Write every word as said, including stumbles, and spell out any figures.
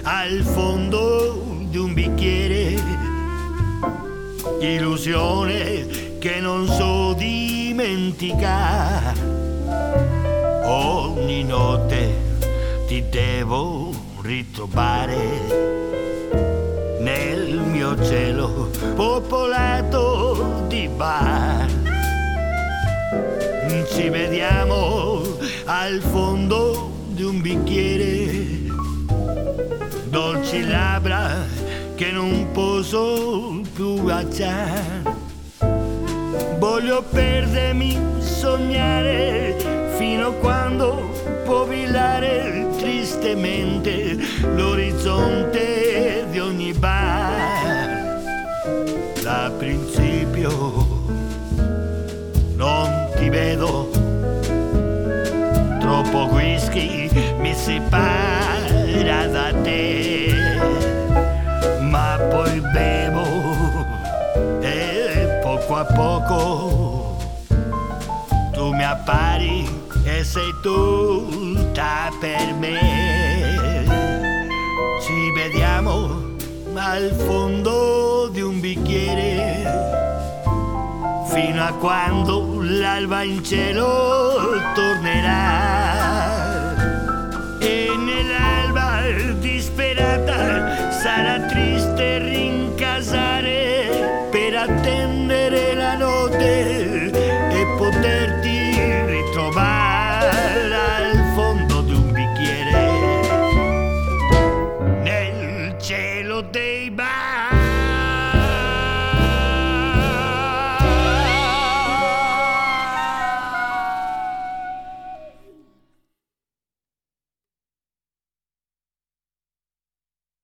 al fondo di un bicchiere, illusione che non so dimenticare. Ogni notte ti devo ritrovare nel mio cielo popolato di bar. Ci vediamo al fondo di un bicchiere, dolci labbra che non posso più baciare. Voglio perdermi, sognare fino a quando può brillare tristemente l'orizzonte di ogni bar. Da principio non ti vedo, troppo whisky mi separa da te, ma poi bevo e poco a poco tu mi appari e sei tutta per me. Ci vediamo al fondo di un bicchiere fino a quando l'alba in cielo tornerà.